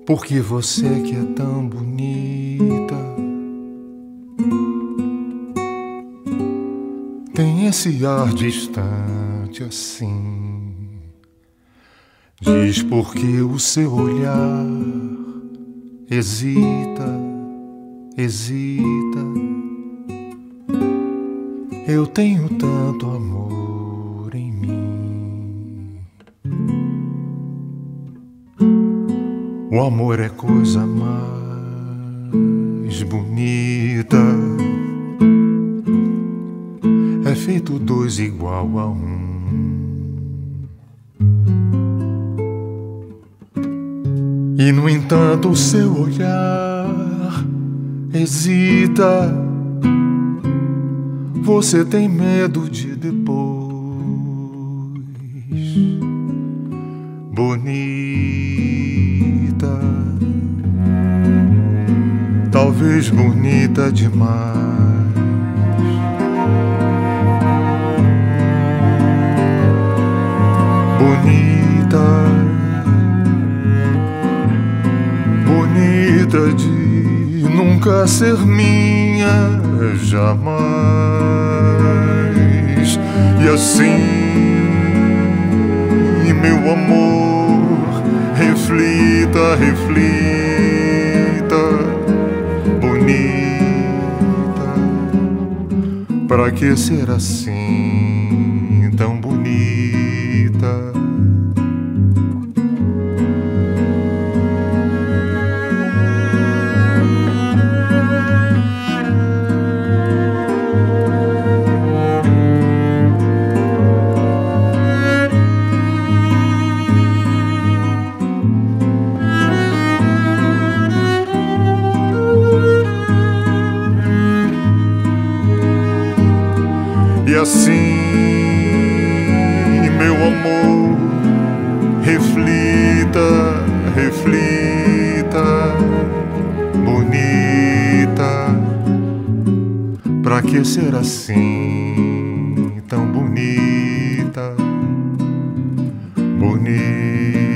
Porque você que é tão bonita tem esse ar distante assim. Diz porque o seu olhar hesita, hesita. Eu tenho tanto amor em mim. O amor é coisa mais bonita. É feito dois igual a um. E no entanto o seu olhar hesita. Você tem medo de depois. Bonita, talvez bonita demais. Bonita, bonita de nunca ser minha jamais. E assim, meu amor, reflita, reflita. Bonita, pra que ser assim tão bonita? E assim, meu amor, reflita, reflita. Bonita, pra que ser assim tão bonita? Bonita.